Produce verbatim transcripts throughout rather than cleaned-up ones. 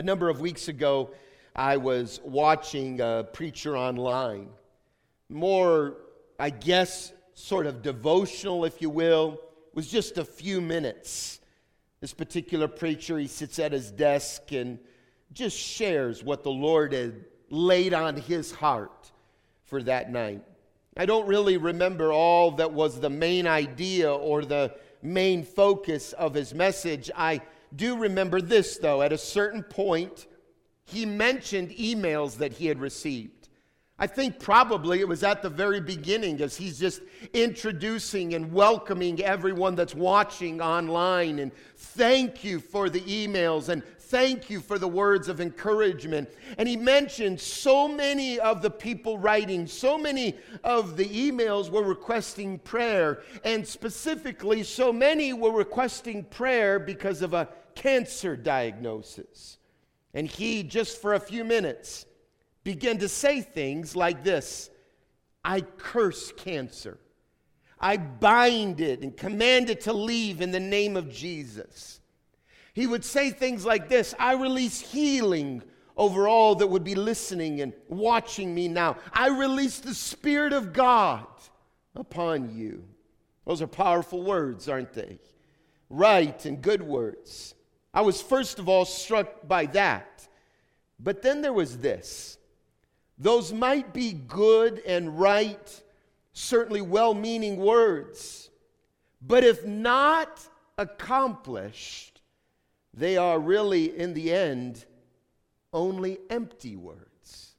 A number of weeks ago, I was watching a preacher online. More, I guess, sort of devotional, if you will. It was just a few minutes. This particular preacher, he sits at his desk and just shares what the Lord had laid on his heart for that night. I don't really remember all that was the main idea or the main focus of his message. I do remember this, though. At a certain point, he mentioned emails that he had received. I think probably it was at the very beginning as he's just introducing and welcoming everyone that's watching online. And thank you for the emails and thank you for the words of encouragement. And he mentioned so many of the people writing, so many of the emails were requesting prayer. And specifically, so many were requesting prayer because of a cancer diagnosis. And he, just for a few minutes, began to say things like this: I curse cancer. I bind it and command it to leave in the name of Jesus. He would say things like this: I release healing over all that would be listening and watching me now. I release the Spirit of God upon you. Those are powerful words, aren't they? Right and good words. I was first of all struck by that. But then there was this. Those might be good and right, certainly well-meaning words, but if not accomplished, they are really, in the end, only empty words.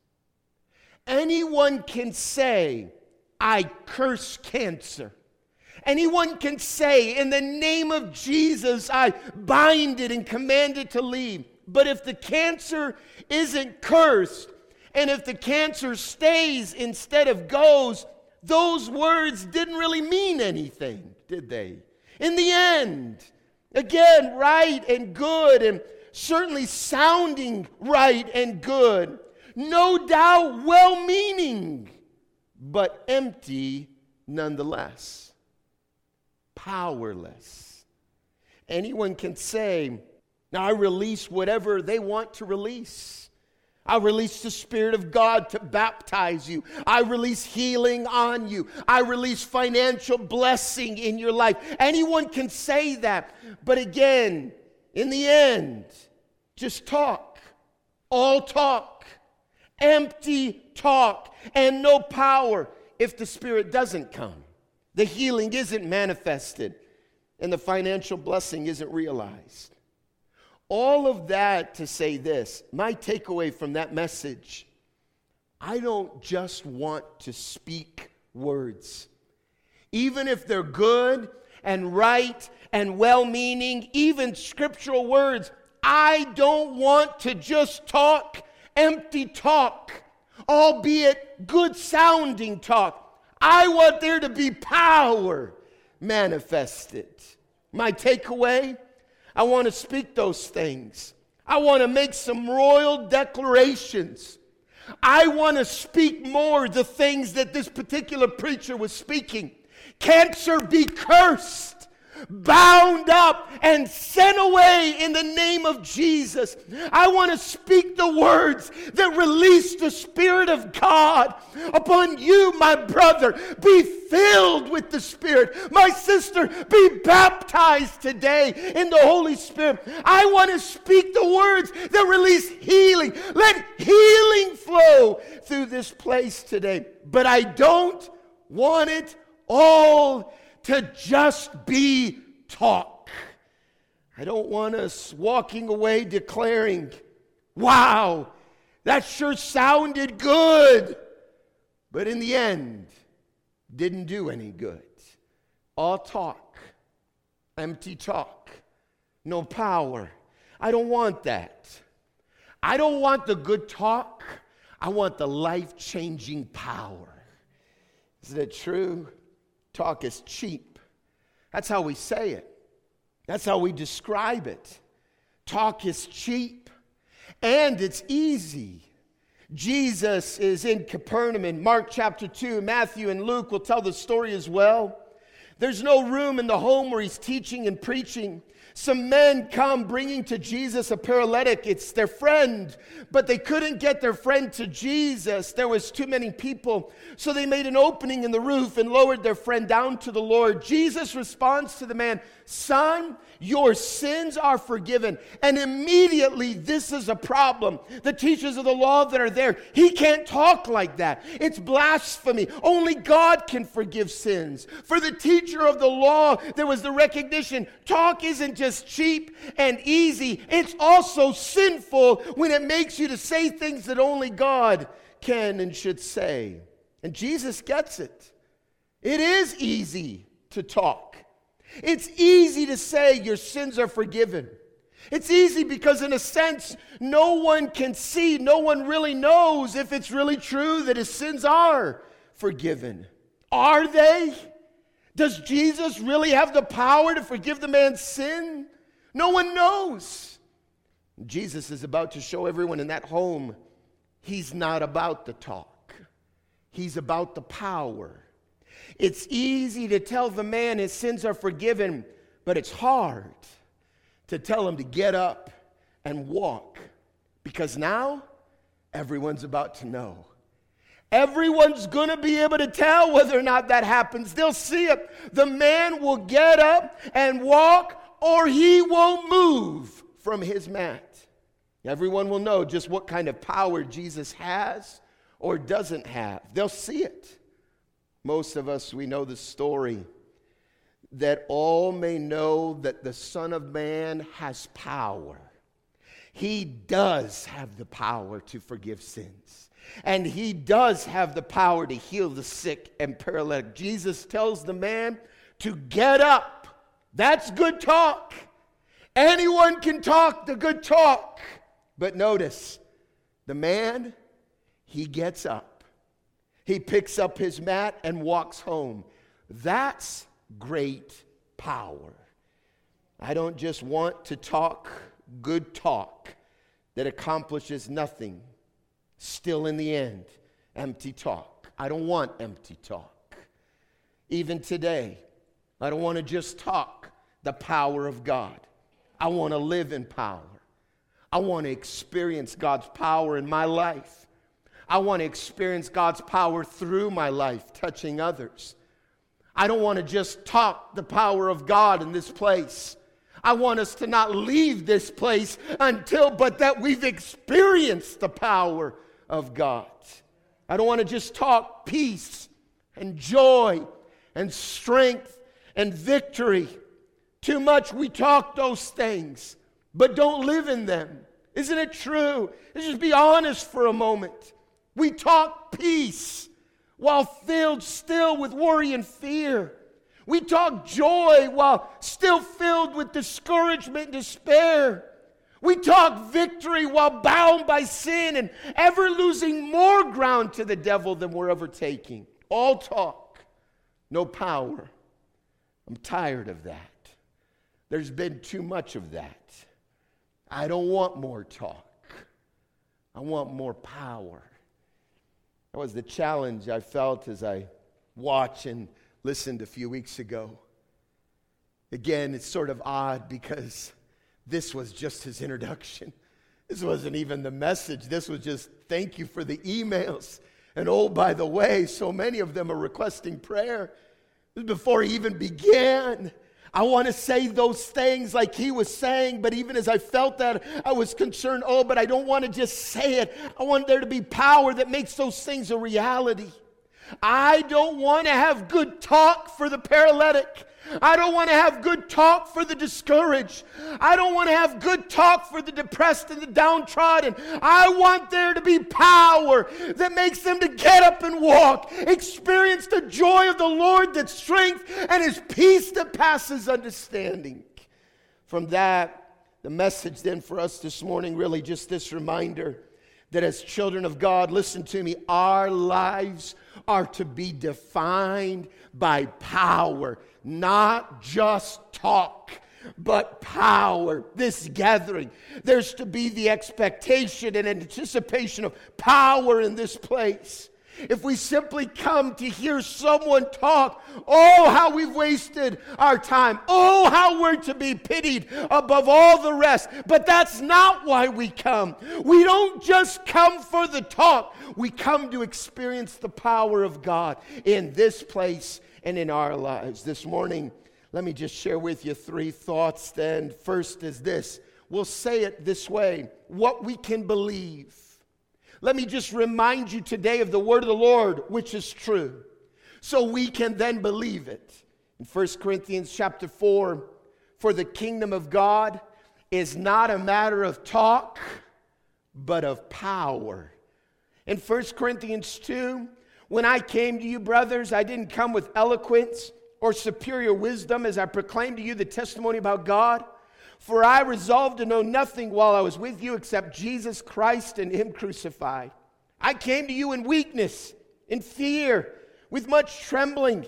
Anyone can say, I curse cancer. Anyone can say, in the name of Jesus, I bind it and command it to leave. But if the cancer isn't cursed, and if the cancer stays instead of goes, those words didn't really mean anything, did they? In the end, again, right and good, and certainly sounding right and good, no doubt well-meaning, but empty nonetheless. Powerless. Anyone can say, now I release whatever they want to release. I release the Spirit of God to baptize you. I release healing on you. I release financial blessing in your life. Anyone can say that. But again, in the end, just talk. All talk. Empty talk. And no power if the Spirit doesn't come. The healing isn't manifested, and the financial blessing isn't realized. All of that to say this, my takeaway from that message, I don't just want to speak words. Even if they're good and right and well-meaning, even scriptural words, I don't want to just talk empty talk, albeit good-sounding talk. I want there to be power manifested. My takeaway, I want to speak those things. I want to make some royal declarations. I want to speak more the things that this particular preacher was speaking. Cancer be cursed, bound up, and sent away in the name of Jesus. I want to speak the words that release the Spirit of God upon you, my brother. Be filled with the Spirit. My sister, be baptized today in the Holy Spirit. I want to speak the words that release healing. Let healing flow through this place today. But I don't want it all to just be talk. I don't want us walking away declaring, wow, that sure sounded good, but in the end, didn't do any good. All talk, empty talk, no power. I don't want that. I don't want the good talk. I want the life-changing power. Isn't it true? Talk is cheap. That's how we say it. That's how we describe it. Talk is cheap and it's easy. Jesus is in Capernaum in Mark chapter two. Matthew and Luke will tell the story as well. There's no room in the home where he's teaching and preaching. Some men come bringing to Jesus a paralytic. It's their friend, but they couldn't get their friend to Jesus. There was too many people. So they made an opening in the roof and lowered their friend down to the Lord. Jesus responds to the man, "Son, your sins are forgiven." And immediately this is a problem. The teachers of the law that are there, he can't talk like that. It's blasphemy. Only God can forgive sins. For the teacher of the law, there was the recognition, talk isn't just cheap and easy. It's also sinful when it makes you to say things that only God can and should say. And Jesus gets it. It is easy to talk. It's easy to say your sins are forgiven. It's easy because in a sense, no one can see, no one really knows if it's really true that his sins are forgiven. Are they? Does Jesus really have the power to forgive the man's sin? No one knows. Jesus is about to show everyone in that home he's not about the talk. He's about the power. It's easy to tell the man his sins are forgiven, but it's hard to tell him to get up and walk, because now everyone's about to know. Everyone's going to be able to tell whether or not that happens. They'll see it. The man will get up and walk, or he won't move from his mat. Everyone will know just what kind of power Jesus has or doesn't have. They'll see it. Most of us, we know the story, that all may know that the Son of Man has power. He does have the power to forgive sins. And he does have the power to heal the sick and paralytic. Jesus tells the man to get up. That's good talk. Anyone can talk the good talk. But notice, the man, he gets up. He picks up his mat and walks home. That's great power. I don't just want to talk good talk that accomplishes nothing. Still in the end, empty talk. I don't want empty talk. Even today, I don't want to just talk the power of God. I want to live in power. I want to experience God's power in my life. I want to experience God's power through my life, touching others. I don't want to just talk the power of God in this place. I want us to not leave this place until, but that we've experienced the power of God. I don't want to just talk peace and joy and strength and victory. Too much we talk those things, but don't live in them. Isn't it true? Let's just be honest for a moment. We talk peace while filled still with worry and fear. We talk joy while still filled with discouragement and despair. We talk victory while bound by sin and ever losing more ground to the devil than we're ever taking. All talk, no power. I'm tired of that. There's been too much of that. I don't want more talk. I want more power. That was the challenge I felt as I watched and listened a few weeks ago. Again, it's sort of odd because this was just his introduction. This wasn't even the message. This was just thank you for the emails. And oh, by the way, so many of them are requesting prayer. Before he even began, I want to say those things like he was saying, but even as I felt that, I was concerned, oh, but I don't want to just say it. I want there to be power that makes those things a reality. I don't want to have good talk for the paralytic. I don't want to have good talk for the discouraged. I don't want to have good talk for the depressed and the downtrodden. I want there to be power that makes them to get up and walk, experience the joy of the Lord, that strength and his peace that passes understanding. From that, the message then for us this morning, really just this reminder that as children of God, listen to me, our lives are to be defined by power. Not just talk, but power. This gathering, there's to be the expectation and anticipation of power in this place. if we simply come to hear someone talk, oh, how we've wasted our time. Oh, how we're to be pitied above all the rest. But that's not why we come. We don't just come for the talk. We come to experience the power of God in this place and in our lives. This morning, let me just share with you three thoughts. Then first is this. We'll say it this way. What we can believe. Let me just remind you today of the word of the Lord, which is true, so we can then believe it. In First Corinthians chapter four, for the kingdom of God is not a matter of talk, but of power. In First Corinthians two, when I came to you, brothers, I didn't come with eloquence or superior wisdom as I proclaimed to you the testimony about God. For I resolved to know nothing while I was with you except Jesus Christ and Him crucified. I came to you in weakness, in fear, with much trembling.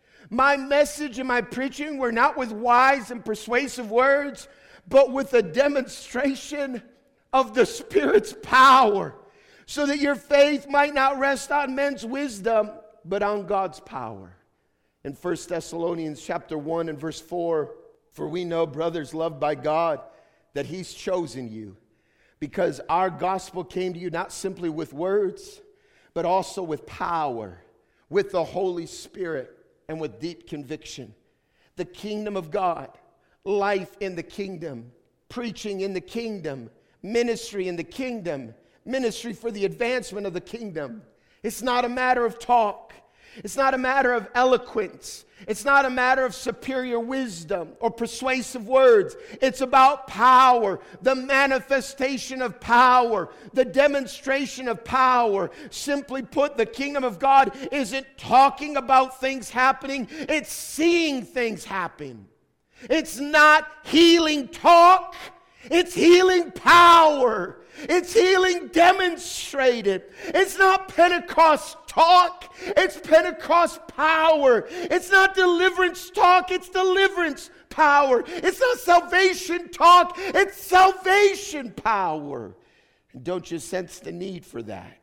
My message and my preaching were not with wise and persuasive words, but with a demonstration of the Spirit's power, so that your faith might not rest on men's wisdom, but on God's power. In First Thessalonians chapter one and verse four, for we know, brothers loved by God, that He's chosen you, because our gospel came to you not simply with words, but also with power, with the Holy Spirit, and with deep conviction. The kingdom of God, life in the kingdom, preaching in the kingdom, ministry in the kingdom, ministry for the advancement of the kingdom. It's not a matter of talk. It's not a matter of eloquence. It's not a matter of superior wisdom or persuasive words. It's about power, the manifestation of power, the demonstration of power. Simply put, the kingdom of God isn't talking about things happening. It's seeing things happen. It's not healing talk. It's healing power. It's healing demonstrated. It's not Pentecost talk. It's Pentecost power. It's not deliverance talk. It's deliverance power. It's not salvation talk. It's salvation power. And don't you sense the need for that?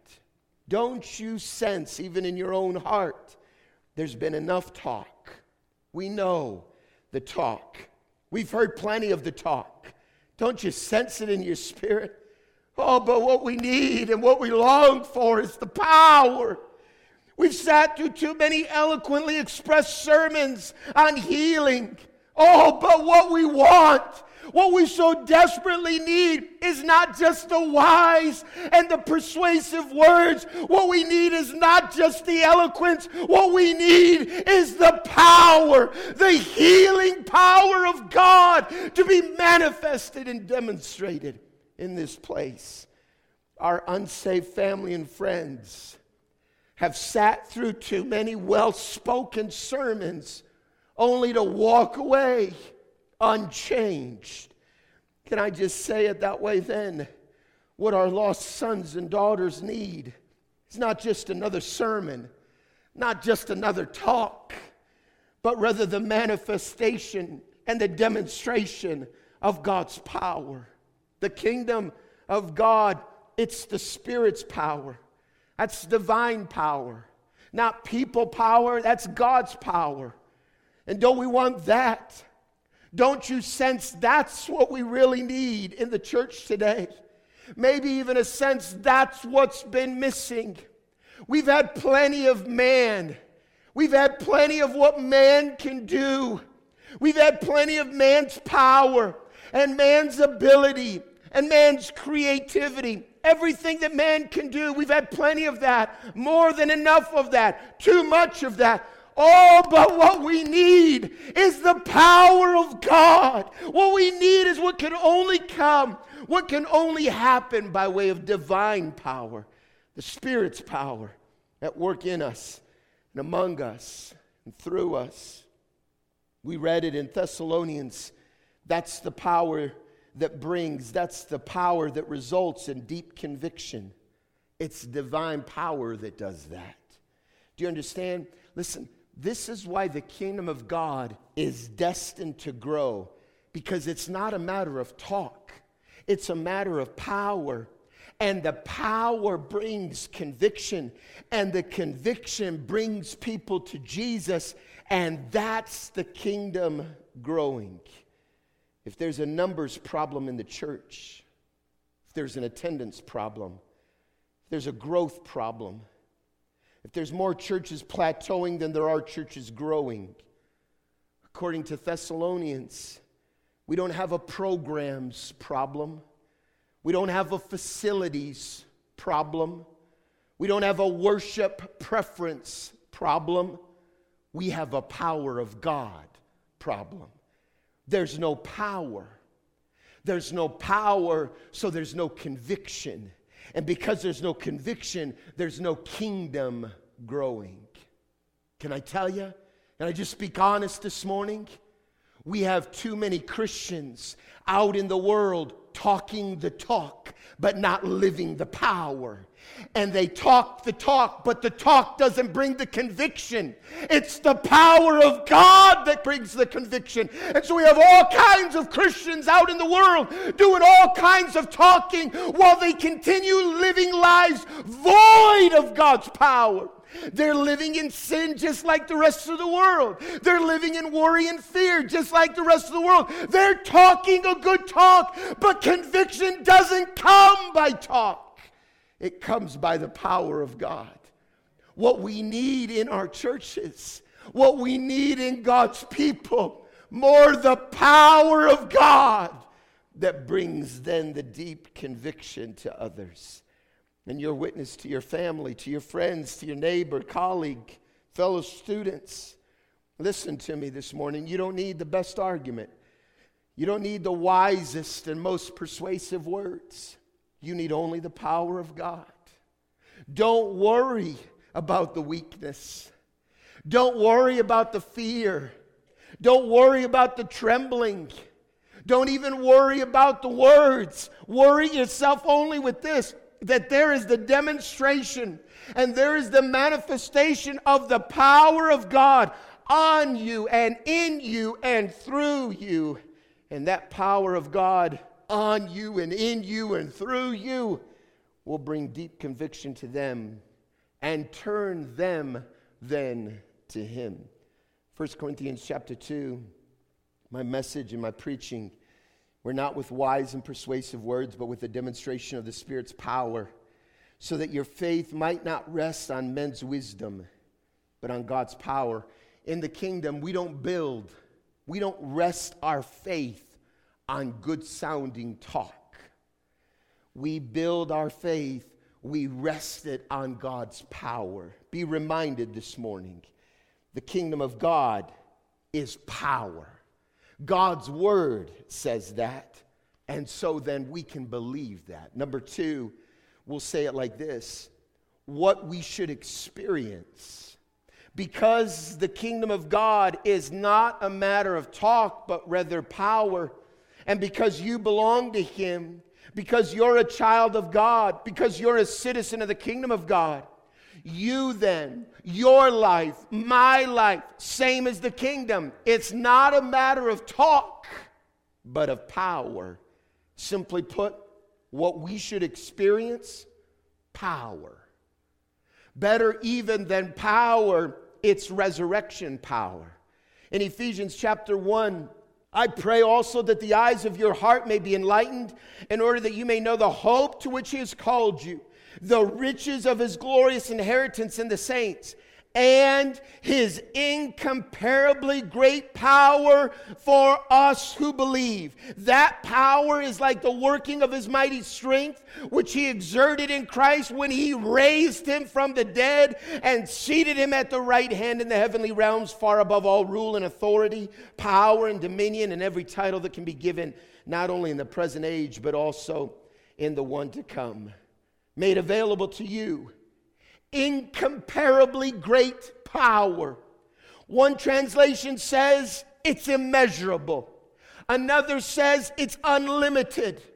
Don't you sense, even in your own heart, there's been enough talk. We know the talk. We've heard plenty of the talk. Don't you sense it in your spirit? Oh, but what we need and what we long for is the power. We've sat through too many eloquently expressed sermons on healing. Oh, but what we want, what we so desperately need is not just the wise and the persuasive words. What we need is not just the eloquence. What we need is the power, the healing power of God to be manifested and demonstrated in this place. Our unsaved family and friends have sat through too many well-spoken sermons only to walk away unchanged. Can I just say it that way then? What our lost sons and daughters need is not just another sermon, not just another talk, but rather the manifestation and the demonstration of God's power. The kingdom of God, it's the Spirit's power. That's divine power. Not people power, that's God's power. And don't we want that? Don't you sense that's what we really need in the church today? Maybe even a sense that's what's been missing. We've had plenty of man. We've had plenty of what man can do. We've had plenty of man's power and man's ability and man's creativity. Everything that man can do, we've had plenty of that. More than enough of that. Too much of that. Oh, but what we need is the power of God. What we need is what can only come, what can only happen by way of divine power. The Spirit's power at work in us and among us and through us. We read it in Thessalonians. That's the power that brings, that's the power that results in deep conviction. It's divine power that does that. Do you understand? Listen, this is why the kingdom of God is destined to grow, because it's not a matter of talk. It's a matter of power. And the power brings conviction. And the conviction brings people to Jesus. And that's the kingdom growing. If there's a numbers problem in the church, if there's an attendance problem, if there's a growth problem, if there's more churches plateauing than there are churches growing, according to Thessalonians, we don't have a programs problem. We don't have a facilities problem. We don't have a worship preference problem. We have a power of God problem. There's no power. There's no power, so there's no conviction. And because there's no conviction, there's no kingdom growing. Can I tell you? Can I just speak honest this morning? We have too many Christians out in the world talking the talk, but not living the power. And they talk the talk, but the talk doesn't bring the conviction. It's the power of God that brings the conviction. And so we have all kinds of Christians out in the world doing all kinds of talking while they continue living lives void of God's power. They're living in sin just like the rest of the world. They're living in worry and fear just like the rest of the world. They're talking a good talk, but conviction doesn't come by talk. It comes by the power of God. What we need in our churches, what we need in God's people, more the power of God that brings then the deep conviction to others. And your witness to your family, to your friends, to your neighbor, colleague, fellow students. Listen to me this morning. You don't need the best argument. You don't need the wisest and most persuasive words. You need only the power of God. Don't worry about the weakness. Don't worry about the fear. Don't worry about the trembling. Don't even worry about the words. Worry yourself only with this, that there is the demonstration and there is the manifestation of the power of God on you and in you and through you. And that power of God on you and in you and through you will bring deep conviction to them and turn them then to Him. First Corinthians chapter two, my message and my preaching were not with wise and persuasive words, but with a demonstration of the Spirit's power, so that your faith might not rest on men's wisdom, but on God's power. In the kingdom, we don't build, we don't rest our faith on good-sounding talk. We build our faith, we rest it on God's power. Be reminded this morning, the kingdom of God is power. God's word says that, and so then we can believe that. Number two, we'll say it like this: what we should experience. Because the kingdom of God is not a matter of talk, but rather power, and because you belong to Him, because you're a child of God, because you're a citizen of the kingdom of God, you then, your life, my life, same as the kingdom. It's not a matter of talk, but of power. Simply put, what we should experience, power. Better even than power, it's resurrection power. In Ephesians chapter one, I pray also that the eyes of your heart may be enlightened, in order that you may know the hope to which He has called you, the riches of His glorious inheritance in the saints, and His incomparably great power for us who believe. That power is like the working of His mighty strength, which He exerted in Christ when He raised Him from the dead and seated Him at the right hand in the heavenly realms, far above all rule and authority, power and dominion, and every title that can be given, not only in the present age, but also in the one to come. Made available to you incomparably great power. One translation says it's immeasurable. Another says it's unlimited.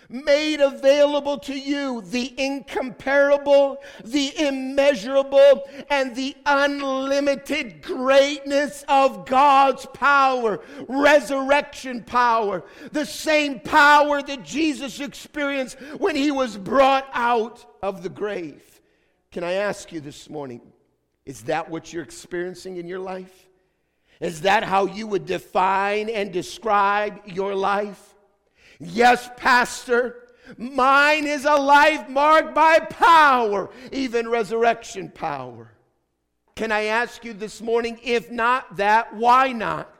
made available to you the incomparable, the immeasurable, and the unlimited greatness of God's power, resurrection power, the same power that Jesus experienced when he was brought out of the grave. Can I ask you this morning, is that what you're experiencing in your life? Is that how you would define and describe your life? Yes, Pastor, mine is a life marked by power, even resurrection power. Can I ask you this morning, if not that, why not?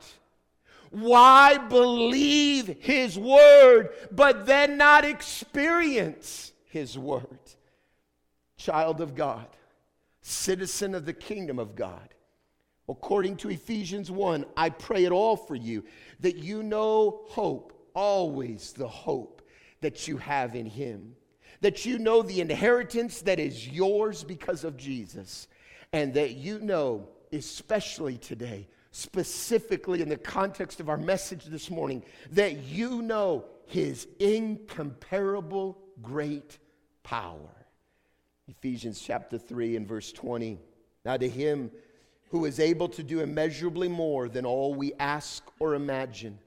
Why believe his word, but then not experience his word? Child of God, citizen of the kingdom of God, according to Ephesians one, I pray it all for you, that you know hope, always the hope that you have in him, that you know the inheritance that is yours because of Jesus, and that you know, especially today, specifically in the context of our message this morning, that you know his incomparable great power. Ephesians chapter three and verse twenty. Now to him who is able to do immeasurably more than all we ask or imagine,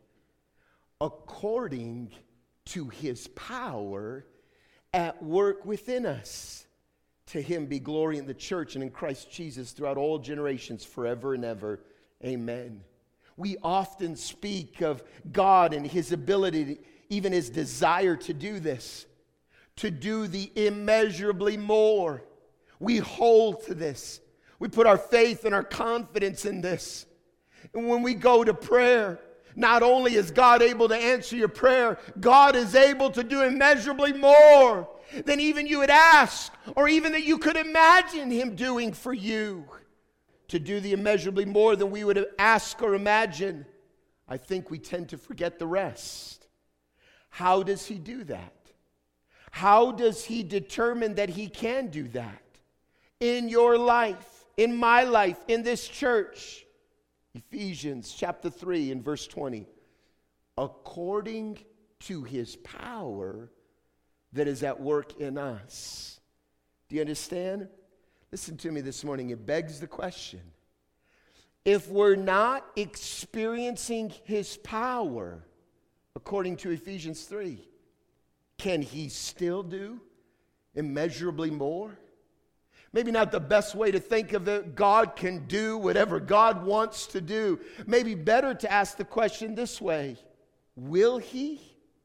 according to his power at work within us. To him be glory in the church and in Christ Jesus throughout all generations, forever and ever. Amen. We often speak of God and his ability, to, even his desire to do this, to do the immeasurably more. We hold to this. We put our faith and our confidence in this. And when we go to prayer, not only is God able to answer your prayer, God is able to do immeasurably more than even you would ask, or even that you could imagine him doing for you. To do the immeasurably more than we would ask or imagine, I think we tend to forget the rest. How does he do that? How does he determine that he can do that? In your life, in my life, in this church. Ephesians chapter three and verse twenty. According to his power that is at work in us. Do you understand? Listen to me this morning. It begs the question. If we're not experiencing his power, according to Ephesians three, can he still do immeasurably more? Maybe not the best way to think of it. God can do whatever God wants to do. Maybe better to ask the question this way. Will he?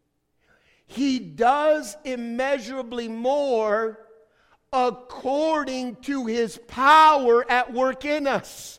He does immeasurably more according to his power at work in us.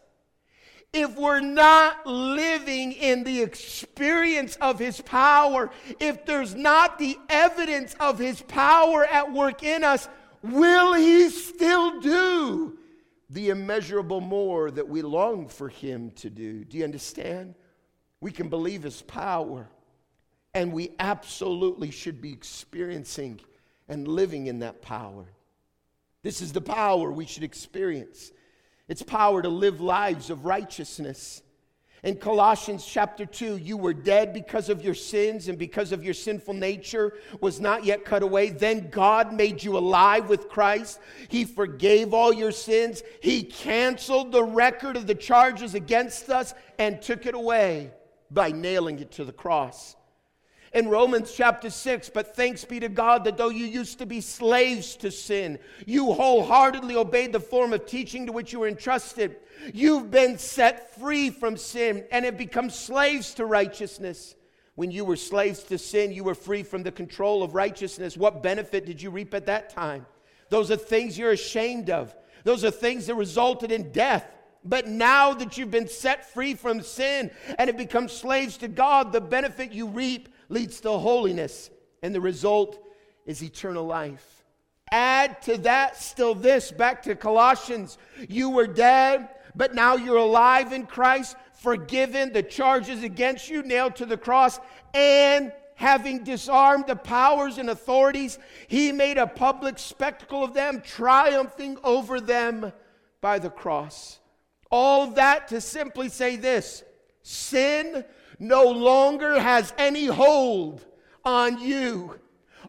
If we're not living in the experience of his power, if there's not the evidence of his power at work in us, will he still do the immeasurable more that we long for him to do? Do you understand? We can believe his power, and we absolutely should be experiencing and living in that power. This is the power we should experience. It's power to live lives of righteousness. In Colossians chapter two, you were dead because of your sins and because of your sinful nature was not yet cut away. Then God made you alive with Christ. He forgave all your sins. He canceled the record of the charges against us and took it away by nailing it to the cross. In Romans chapter six, but thanks be to God that though you used to be slaves to sin, you wholeheartedly obeyed the form of teaching to which you were entrusted. You've been set free from sin and have become slaves to righteousness. When you were slaves to sin, you were free from the control of righteousness. What benefit did you reap at that time? Those are things you're ashamed of. Those are things that resulted in death. But now that you've been set free from sin and have become slaves to God, the benefit you reap leads to holiness, and the result is eternal life. Add to that still this, back to Colossians. You were dead, but now you're alive in Christ, forgiven, the charges against you nailed to the cross, and having disarmed the powers and authorities, he made a public spectacle of them, triumphing over them by the cross. All that to simply say this: sin no longer has any hold on you.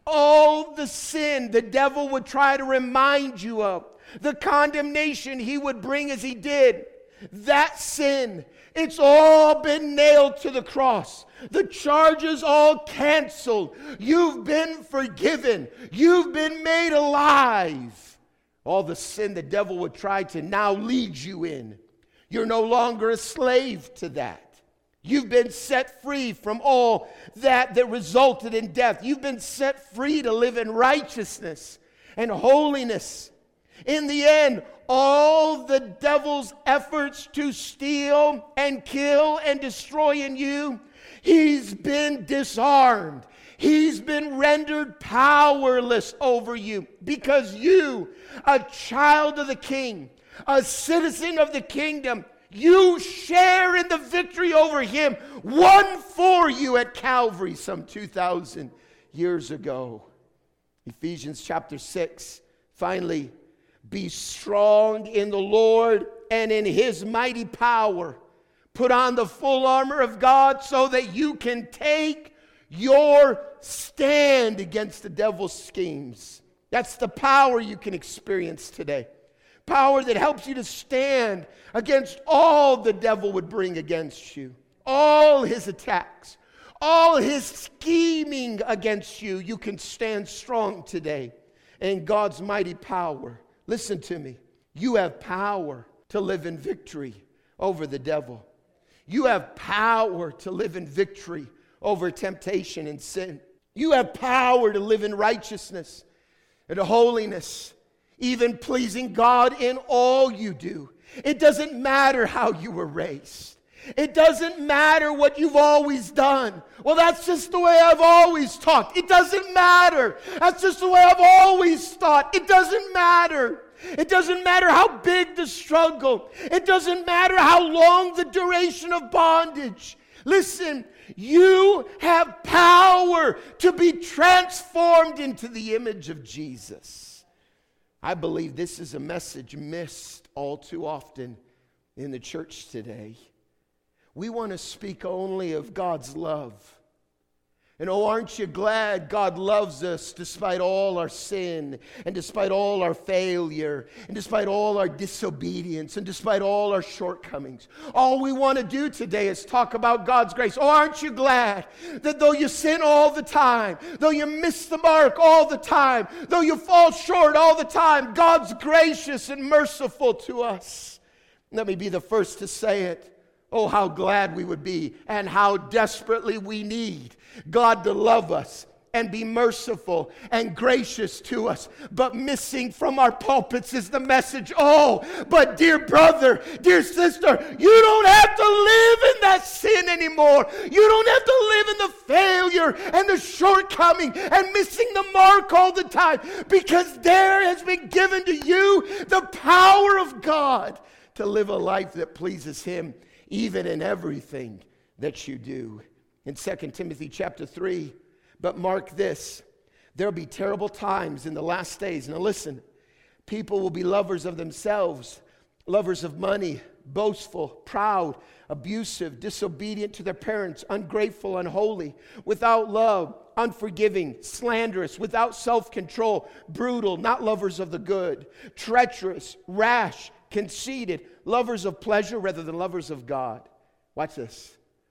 all the sin the devil would try to remind you of, the condemnation he would bring as he did, that sin, it's all been nailed to the cross. The charges all canceled. You've been forgiven. You've been made alive. All the sin the devil would try to now lead you in, you're no longer a slave to that. You've been set free from all that that resulted in death. You've been set free to live in righteousness and holiness. In the end, all the devil's efforts to steal and kill and destroy in you, he's been disarmed. He's been rendered powerless over you because you, a child of the King, a citizen of the kingdom, you share in the victory over him, won for you at Calvary some two thousand years ago. Ephesians chapter six, finally, be strong in the Lord and in his mighty power. Put on the full armor of God so that you can take your stand against the devil's schemes. That's the power you can experience today. Power that helps you to stand against all the devil would bring against you. All his attacks, all his scheming against you, you can stand strong today in God's mighty power. Listen to me. You have power to live in victory over the devil. You have power to live in victory over temptation and sin. You have power to live in righteousness and holiness, even pleasing God in all you do. It doesn't matter how you were raised. It doesn't matter what you've always done. Well, that's just the way I've always talked. It doesn't matter. That's just the way I've always thought. It doesn't matter. It doesn't matter how big the struggle. It doesn't matter how long the duration of bondage. Listen, you have power to be transformed into the image of Jesus. I believe this is a message missed all too often in the church today. We want to speak only of God's love. And oh, aren't you glad God loves us despite all our sin and despite all our failure and despite all our disobedience and despite all our shortcomings? All we want to do today is talk about God's grace. Oh, aren't you glad that though you sin all the time, though you miss the mark all the time, though you fall short all the time, God's gracious and merciful to us? Let me be the first to say it. Oh, how glad we would be and how desperately we need God to love us and be merciful and gracious to us. But missing from our pulpits is the message, oh, but dear brother, dear sister, you don't have to live in that sin anymore. You don't have to live in the failure and the shortcoming and missing the mark all the time, because there has been given to you the power of God to live a life that pleases him, even in everything that you do. In Second Timothy chapter three, but mark this, there'll be terrible times in the last days. Now listen, people will be lovers of themselves, lovers of money, boastful, proud, abusive, disobedient to their parents, ungrateful, unholy, without love, unforgiving, slanderous, without self-control, brutal, not lovers of the good, treacherous, rash, conceited, lovers of pleasure rather than lovers of God. Watch this.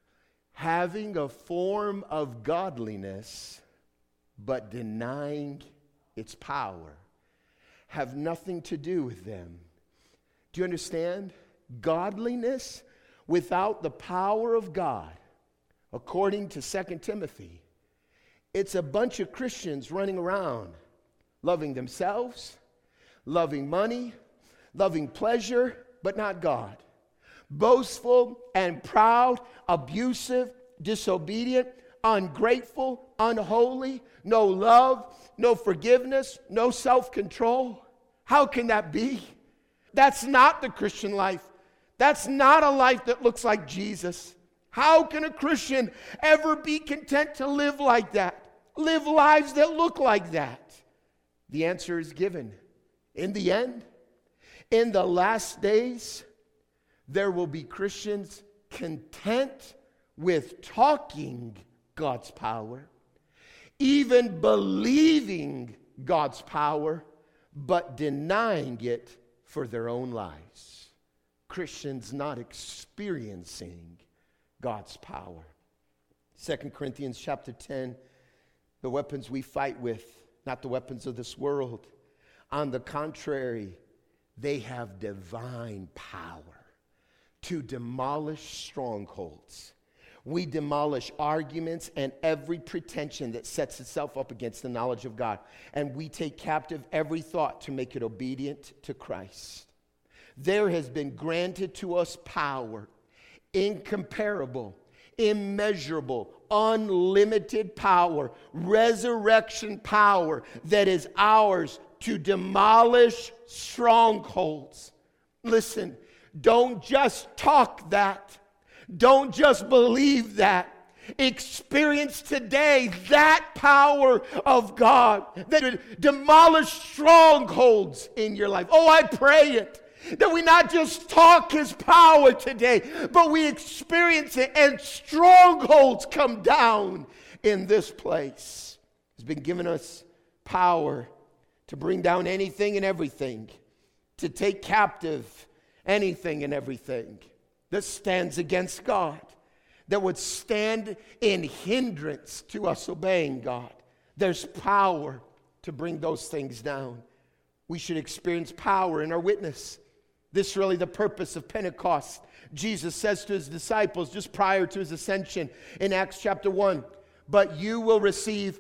Having a form of godliness, but denying its power, have nothing to do with them. Do you understand? Godliness without the power of God, according to Second Timothy, it's a bunch of Christians running around loving themselves, loving money, loving pleasure, but not God. Boastful and proud, abusive, disobedient, ungrateful, unholy, no love, no forgiveness, no self-control. How can that be? That's not the Christian life. That's not a life that looks like Jesus. How can a Christian ever be content to live like that? Live lives that look like that? The answer is given. In the end, in the last days, there will be Christians content with talking God's power. even believing God's power, but denying it for their own lives. Christians not experiencing God's power. Second Corinthians chapter ten, the weapons we fight with, not the weapons of this world. On the contrary, they have divine power to demolish strongholds. We demolish arguments and every pretension that sets itself up against the knowledge of God. And we take captive every thought to make it obedient to Christ. There has been granted to us power, incomparable, immeasurable, unlimited power, resurrection power that is ours to demolish strongholds. Listen, don't just talk that. Don't just believe that. Experience today that power of God that would demolish strongholds in your life. Oh, I pray it. That we not just talk His power today, but we experience it and strongholds come down in this place. He's been giving us power to bring down anything and everything, to take captive anything and everything that stands against God, that would stand in hindrance to us obeying God. There's power to bring those things down. We should experience power in our witness. This is really the purpose of Pentecost. Jesus says to His disciples just prior to His ascension in Acts chapter one, but you will receive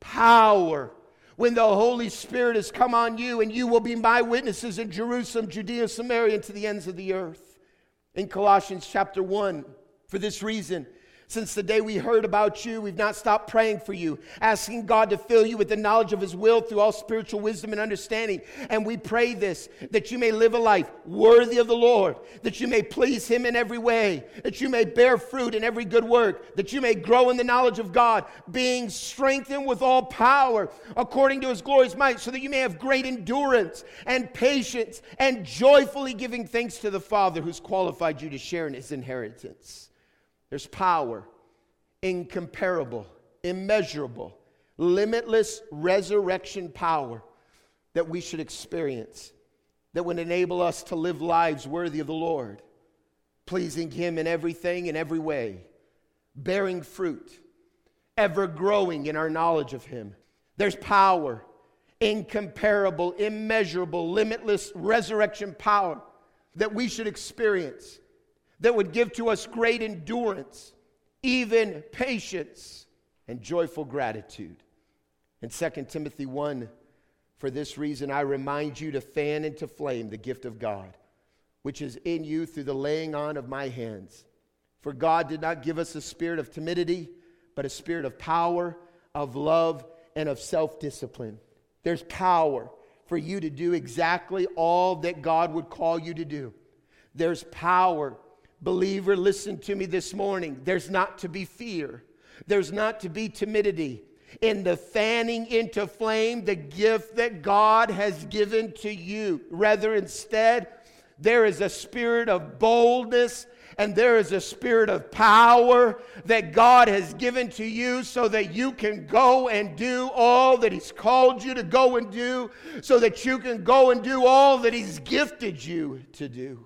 power when the Holy Spirit has come on you, and you will be my witnesses in Jerusalem, Judea, Samaria, and to the ends of the earth. In Colossians chapter one, for this reason, since the day we heard about you, we've not stopped praying for you, asking God to fill you with the knowledge of His will through all spiritual wisdom and understanding. And we pray this, that you may live a life worthy of the Lord, that you may please Him in every way, that you may bear fruit in every good work, that you may grow in the knowledge of God, being strengthened with all power according to His glorious might, so that you may have great endurance and patience and joyfully giving thanks to the Father who's qualified you to share in His inheritance. There's power, incomparable, immeasurable, limitless resurrection power that we should experience, that would enable us to live lives worthy of the Lord, pleasing Him in everything, in every way, bearing fruit, ever growing in our knowledge of Him. There's power, incomparable, immeasurable, limitless resurrection power that we should experience, that would give to us great endurance, even patience, and joyful gratitude. In Second Timothy one, for this reason I remind you to fan into flame the gift of God, which is in you through the laying on of my hands. For God did not give us a spirit of timidity, but a spirit of power, of love, and of self-discipline. There's power for you to do exactly all that God would call you to do. There's power. Believer, listen to me this morning. There's not to be fear. There's not to be timidity in the fanning into flame the gift that God has given to you. Rather, instead, there is a spirit of boldness and there is a spirit of power that God has given to you so that you can go and do all that He's called you to go and do, so that you can go and do all that He's gifted you to do.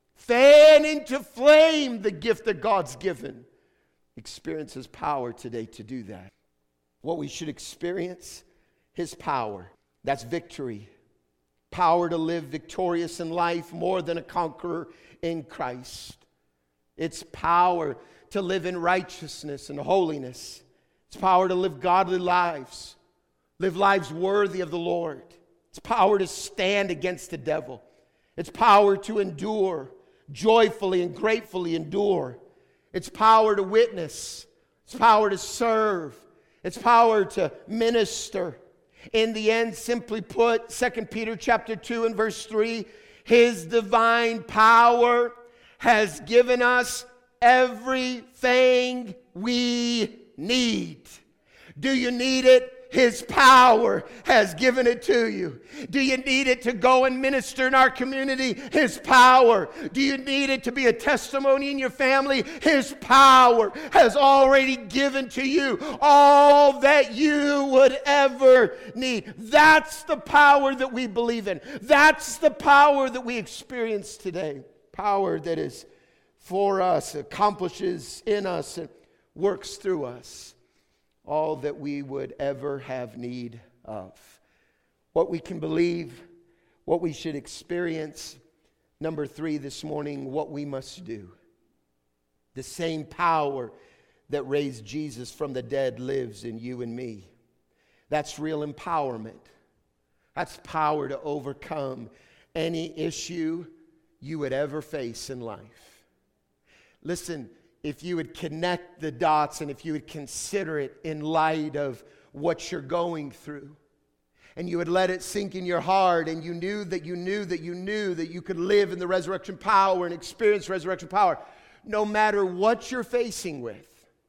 Fan into flame the gift that God's given. Experience His power today to do that. What we should experience, His power. That's victory. Power to live victorious in life, more than a conqueror in Christ. It's power to live in righteousness and holiness. It's power to live godly lives. Live lives worthy of the Lord. It's power to stand against the devil. It's power to endure. Joyfully and gratefully endure. It's power to witness. It's power to serve. It's power to minister. In the end, simply put, Second Peter chapter two and verse three, His divine power has given us everything we need. Do you need it? His power has given it to you. Do you need it to go and minister in our community? His power. Do you need it to be a testimony in your family? His power has already given to you all that you would ever need. That's the power that we believe in. That's the power that we experience today. Power that is for us, accomplishes in us, and works through us all that we would ever have need of. What we can believe, what we should experience. Number three this morning, what we must do. The same power that raised Jesus from the dead lives in you and me. That's real empowerment. That's power to overcome any issue you would ever face in life. Listen, if you would connect the dots and if you would consider it in light of what you're going through, and you would let it sink in your heart, and you knew that you knew that you knew that you could live in the resurrection power and experience resurrection power, no matter what you're facing with,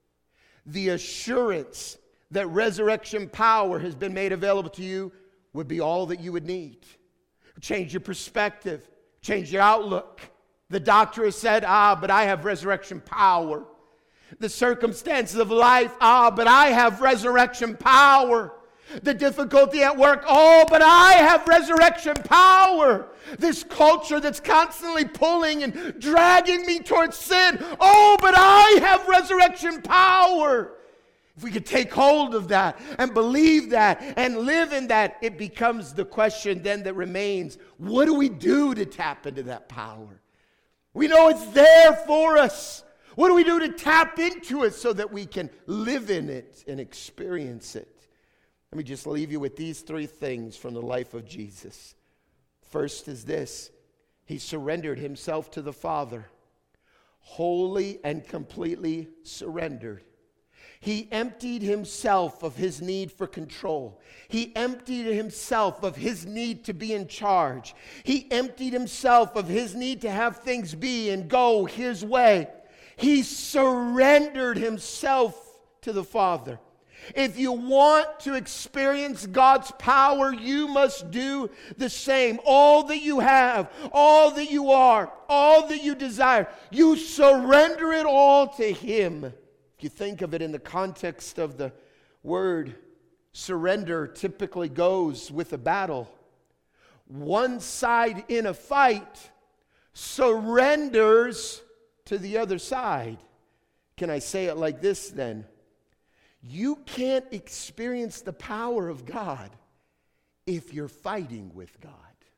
the assurance that resurrection power has been made available to you would be all that you would need. Change your perspective, change your outlook. The doctor has said, ah, but I have resurrection power. The circumstances of life, ah, but I have resurrection power. The difficulty at work, oh, but I have resurrection power. This culture that's constantly pulling and dragging me towards sin, oh, but I have resurrection power. If we could take hold of that and believe that and live in that, it becomes the question then that remains, what do we do to tap into that power? We know it's there for us. What do we do to tap into it so that we can live in it and experience it? Let me just leave you with these three things from the life of Jesus. First is this: He surrendered Himself to the Father, wholly and completely surrendered. He emptied Himself of His need for control. He emptied Himself of His need to be in charge. He emptied Himself of His need to have things be and go His way. He surrendered Himself to the Father. If you want to experience God's power, you must do the same. All that you have, all that you are, all that you desire, you surrender it all to Him. You think of it in the context of the word surrender typically goes with a battle. One side in a fight surrenders to the other side. Can I say it like this then? You can't experience the power of God if you're fighting with God.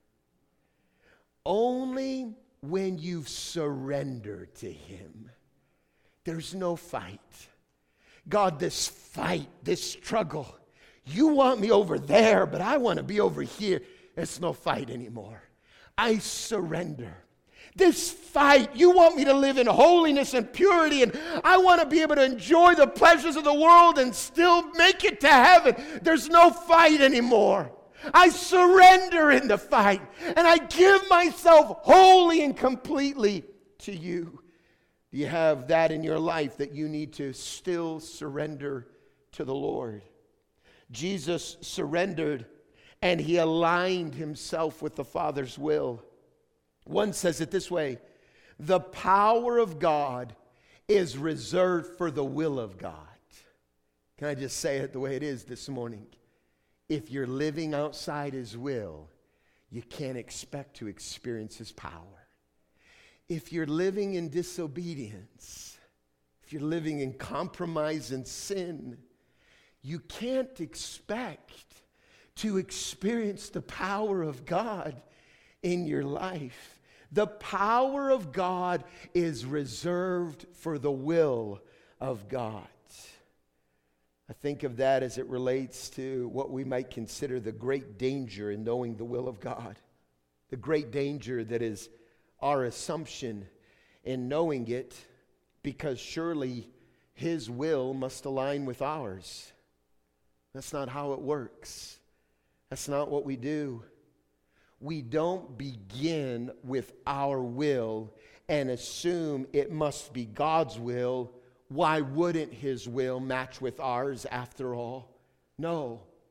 Only when you've surrendered to Him. There's no fight. God, this fight, this struggle, you want me over there, but I want to be over here. It's no fight anymore. I surrender. This fight, you want me to live in holiness and purity, and I want to be able to enjoy the pleasures of the world and still make it to heaven. There's no fight anymore. I surrender in the fight, and I give myself wholly and completely to you. Do you have that in your life that you need to still surrender to the Lord? Jesus surrendered and He aligned Himself with the Father's will. One says it this way: the power of God is reserved for the will of God. Can I just say it the way it is this morning? If you're living outside His will, you can't expect to experience His power. If you're living in disobedience, if you're living in compromise and sin, you can't expect to experience the power of God in your life. The power of God is reserved for the will of God. I think of that as it relates to what we might consider the great danger in knowing the will of God. The great danger that is our assumption in knowing it, because surely His will must align with ours. That's not how it works. That's not what we do. We don't begin with our will and assume it must be God's will. Why wouldn't His will match with ours after all? No.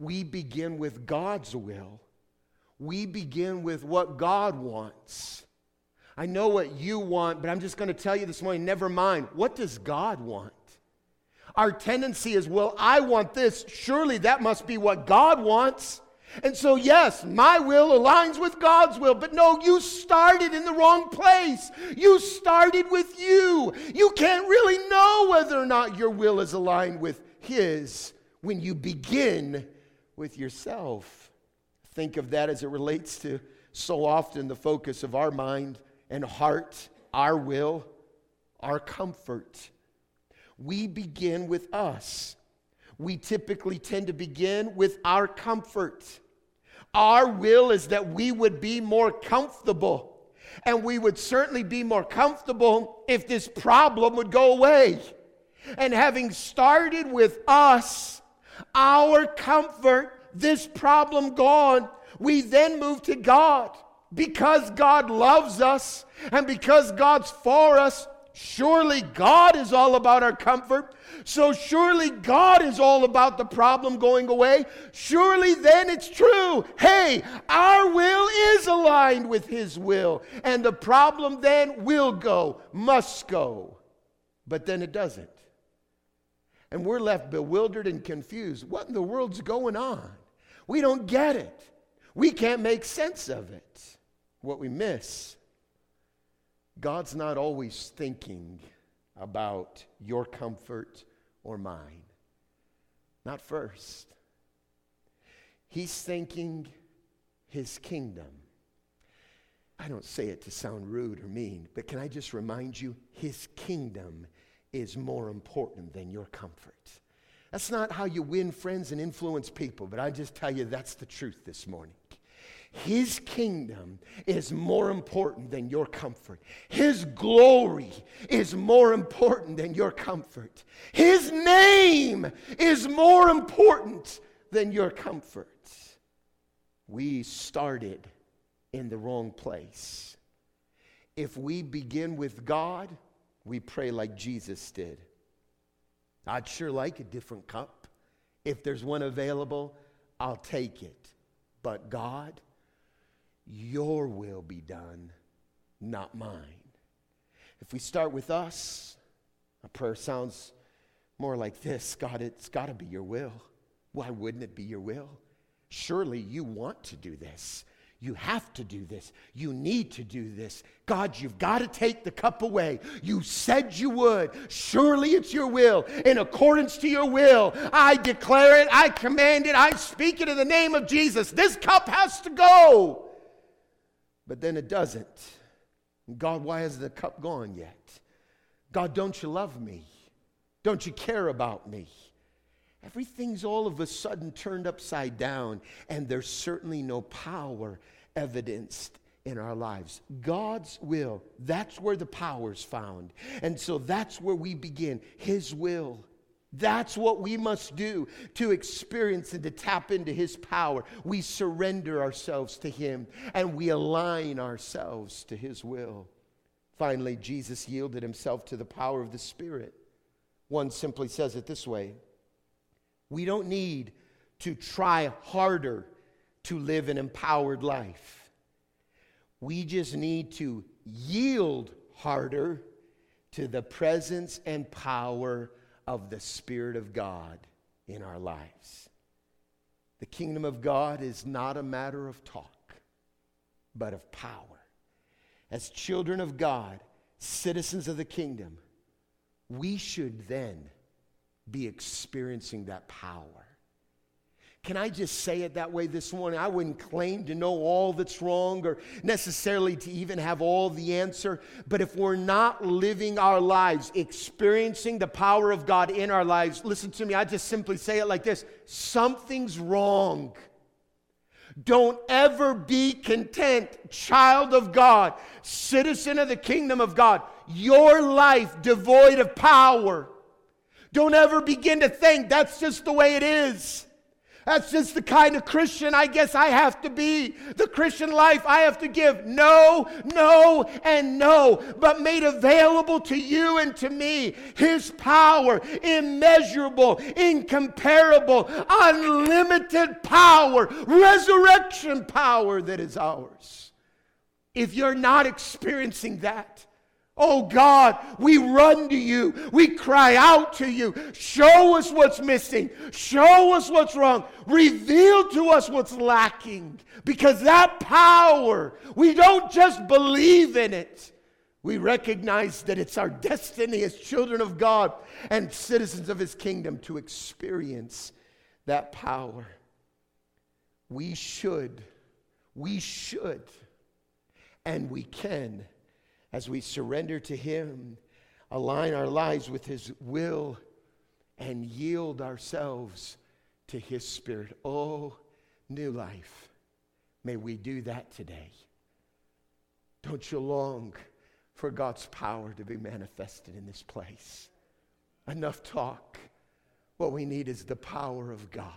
we begin with God's will. We begin with what God wants. I know what you want, but I'm just going to tell you this morning, never mind. What does God want? Our tendency is, well, I want this. Surely that must be what God wants. And so, yes, my will aligns with God's will. But no, you started in the wrong place. You started with you. You can't really know whether or not your will is aligned with His when you begin with yourself. Think of that as it relates to so often the focus of our mind and heart, our will, our comfort. We begin with us. We typically tend to begin with our comfort. Our will is that we would be more comfortable. And we would certainly be more comfortable if this problem would go away. And having started with us, our comfort, this problem gone, we then move to God. Because God loves us and because God's for us, surely God is all about our comfort. So surely God is all about the problem going away. Surely then it's true. Hey, our will is aligned with His will. And the problem then will go, must go. But then it doesn't. And we're left bewildered and confused. What in the world's going on? We don't get it. We can't make sense of it. What we miss, God's not always thinking about your comfort or mine. Not first. He's thinking His kingdom. I don't say it to sound rude or mean, but can I just remind you, His kingdom is more important than your comfort. That's not how you win friends and influence people, but I just tell you that's the truth this morning. His kingdom is more important than your comfort. His glory is more important than your comfort. His name is more important than your comfort. We started in the wrong place. If we begin with God, we pray like Jesus did. I'd sure like a different cup. If there's one available, I'll take it. But God, your will be done, not mine. If we start with us, a prayer sounds more like this. God, it's got to be your will. Why wouldn't it be your will? Surely you want to do this. You have to do this. You need to do this. God, you've got to take the cup away. You said you would. Surely it's your will. In accordance to your will, I declare it, I command it, I speak it in the name of Jesus. This cup has to go. But then it doesn't. God, why has the cup gone yet? God, don't you love me? Don't you care about me? Everything's all of a sudden turned upside down, and there's certainly no power evidenced in our lives. God's will, that's where the power's found. And so that's where we begin, His will. That's what we must do to experience and to tap into His power. We surrender ourselves to Him and we align ourselves to His will. Finally, Jesus yielded Himself to the power of the Spirit. One simply says it this way: we don't need to try harder to live an empowered life. We just need to yield harder to the presence and power of the Spirit of God in our lives. The kingdom of God is not a matter of talk, but of power. As children of God, citizens of the kingdom, we should then be experiencing that power. Can I just say it that way this morning? I wouldn't claim to know all that's wrong or necessarily to even have all the answer. But if we're not living our lives, experiencing the power of God in our lives, listen to me, I just simply say it like this: something's wrong. Don't ever be content, child of God, citizen of the kingdom of God, your life devoid of power. Don't ever begin to think that's just the way it is. That's just the kind of Christian I guess I have to be. The Christian life I have to give no, no, and no. But made available to you and to me, His power, immeasurable, incomparable, unlimited power, resurrection power that is ours. If you're not experiencing that, oh God, we run to you. We cry out to you. Show us what's missing. Show us what's wrong. Reveal to us what's lacking. Because that power, we don't just believe in it. We recognize that it's our destiny as children of God and citizens of His kingdom to experience that power. We should, we should, and we can, as we surrender to Him, align our lives with His will, and yield ourselves to His Spirit. Oh, New Life, may we do that today. Don't you long for God's power to be manifested in this place? Enough talk. What we need is the power of God.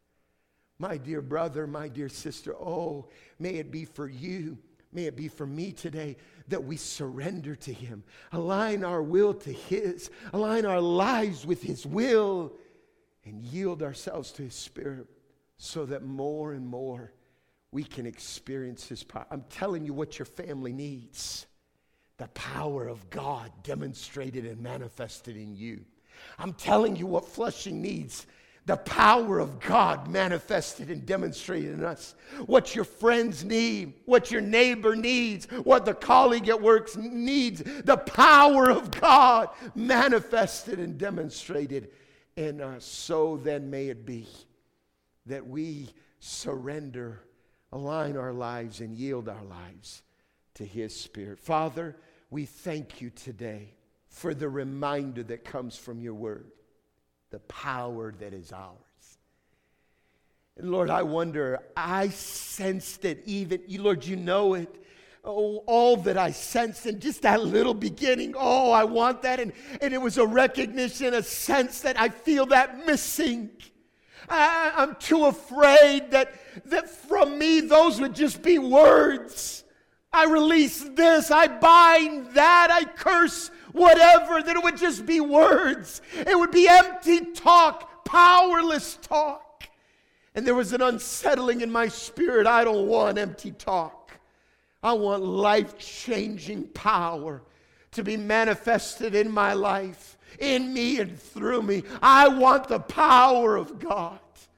My dear brother, my dear sister, oh, may it be for you, may it be for me today, that we surrender to Him, align our will to His, align our lives with His will, and yield ourselves to His Spirit so that more and more we can experience His power. I'm telling you what your family needs. The power of God demonstrated and manifested in you. I'm telling you what Flushing needs. The power of God manifested and demonstrated in us. What your friends need, what your neighbor needs, what the colleague at work needs. The power of God manifested and demonstrated in us. So then may it be that we surrender, align our lives, and yield our lives to His Spirit. Father, we thank You today for the reminder that comes from Your Word. The power that is ours. And Lord, I wonder, I sensed it even, you, Lord, You know it. Oh, all that I sensed in just that little beginning. Oh, I want that. And, and it was a recognition, a sense that I feel that missing. I, I'm too afraid that, that from me those would just be words. I release this, I bind that, I curse whatever, that it would just be words. It would be empty talk, powerless talk. And there was an unsettling in my spirit. I don't want empty talk. I want life-changing power to be manifested in my life, in me and through me. I want the power of God.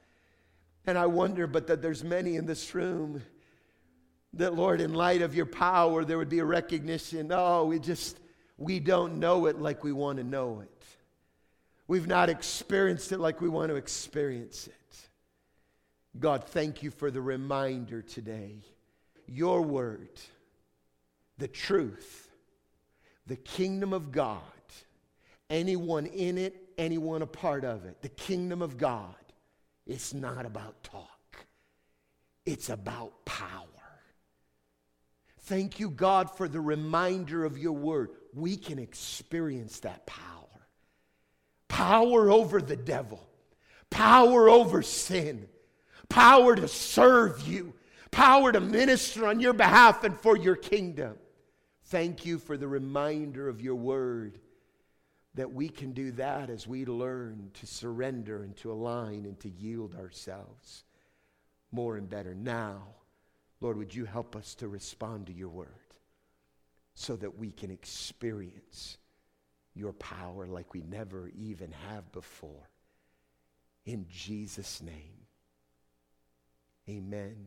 And I wonder, but that there's many in this room that, Lord, in light of Your power, there would be a recognition, oh, we just, we don't know it like we want to know it. We've not experienced it like we want to experience it. God, thank You for the reminder today. Your Word, the truth, the kingdom of God, anyone in it, anyone a part of it, the kingdom of God, it's not about talk. It's about power. Thank You, God, for the reminder of Your Word. We can experience that power. Power over the devil. Power over sin. Power to serve You. Power to minister on Your behalf and for Your kingdom. Thank You for the reminder of Your Word, that we can do that as we learn to surrender and to align and to yield ourselves more and better. Now, Lord, would You help us to respond to Your Word so that we can experience Your power like we never even have before. In Jesus' name, amen.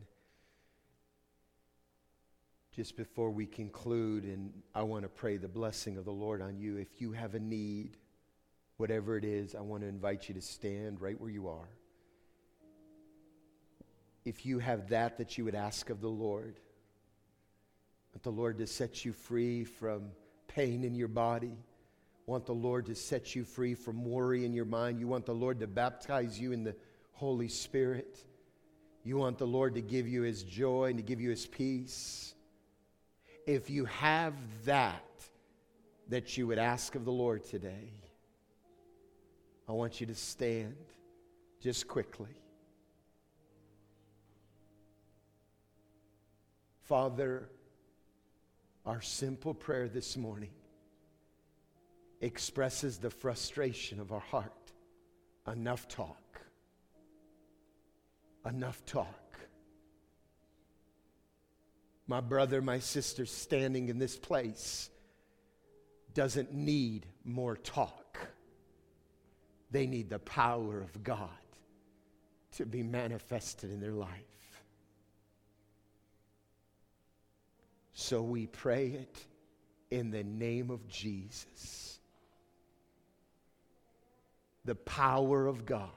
Just before we conclude, and I want to pray the blessing of the Lord on you. If you have a need, whatever it is, I want to invite you to stand right where you are. If you have that that you would ask of the Lord, want the Lord to set you free from pain in your body, want the Lord to set you free from worry in your mind, you want the Lord to baptize you in the Holy Spirit, you want the Lord to give you His joy and to give you His peace. If you have that that you would ask of the Lord today, I want you to stand just quickly. Father, our simple prayer this morning expresses the frustration of our heart. Enough talk. Enough talk. My brother, my sister standing in this place doesn't need more talk. They need the power of God to be manifested in their life. So we pray it in the name of Jesus. The power of God.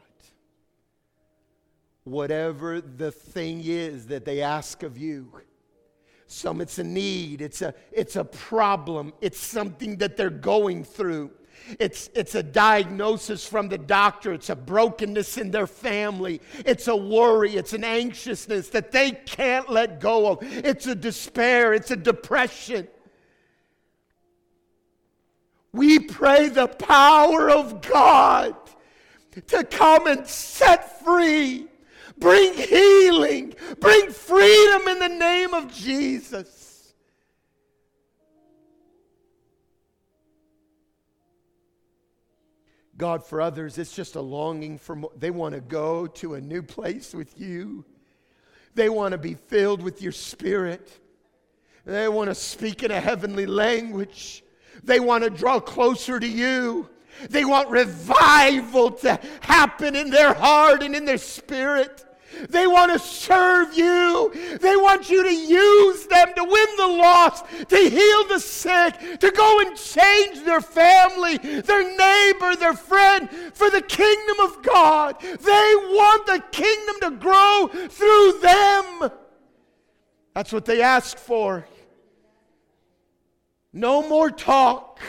Whatever the thing is that they ask of you, some it's a need, it's a, it's a problem, it's something that they're going through. It's, it's a diagnosis from the doctor. It's a brokenness in their family. It's a worry. It's an anxiousness that they can't let go of. It's a despair. It's a depression. We pray the power of God to come and set free, bring healing, bring freedom in the name of Jesus. God, for others, it's just a longing for more. They want to go to a new place with you. They want to be filled with your Spirit. They want to speak in a heavenly language. They want to draw closer to you. They want revival to happen in their heart and in their spirit. They want to serve you. They want you to use them to win the lost, to heal the sick, to go and change their family, their neighbor, their friend for the kingdom of God. They want the kingdom to grow through them. That's what they ask for. No more talk.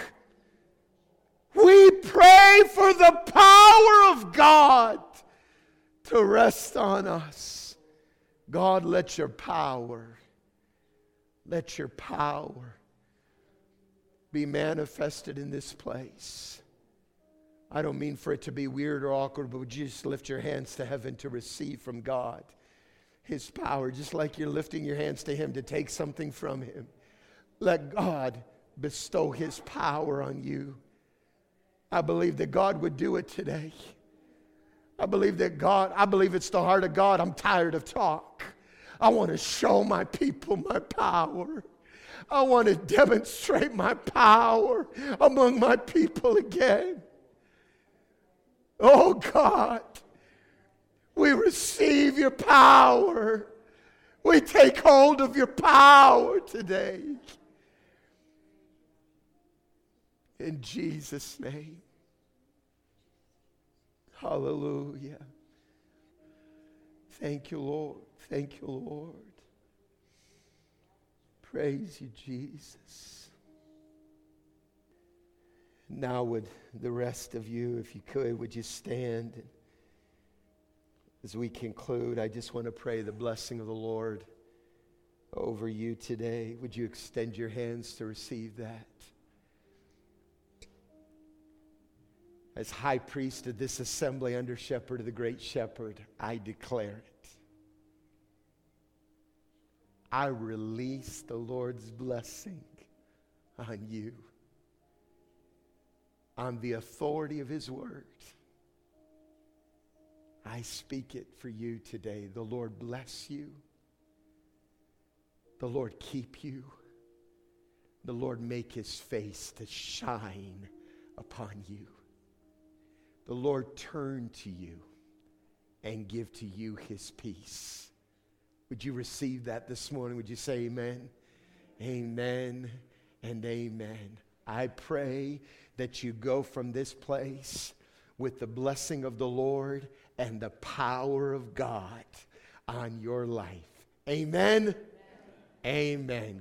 We pray for the power of God to rest on us. God, let your power, let your power be manifested in this place. I don't mean for it to be weird or awkward, but would you just lift your hands to heaven to receive from God His power, just like you're lifting your hands to Him to take something from Him. Let God bestow His power on you. I believe that God would do it today. I believe that God, I believe it's the heart of God. I'm tired of talk. I want to show my people my power. I want to demonstrate my power among my people again. Oh God, we receive your power. We take hold of your power today. In Jesus' name. Hallelujah. Thank you, Lord. Thank you, Lord. Praise you, Jesus. Now would the rest of you, if you could, would you stand? As we conclude, I just want to pray the blessing of the Lord over you today. Would you extend your hands to receive that? As high priest of this assembly under shepherd of the great shepherd, I declare it. I release the Lord's blessing on you, on the authority of His word. I speak it for you today. The Lord bless you. The Lord keep you. The Lord make His face to shine upon you. The Lord turn to you and give to you His peace. Would you receive that this morning? Would you say amen? Amen and amen. I pray that you go from this place with the blessing of the Lord and the power of God on your life. Amen. Amen. Amen.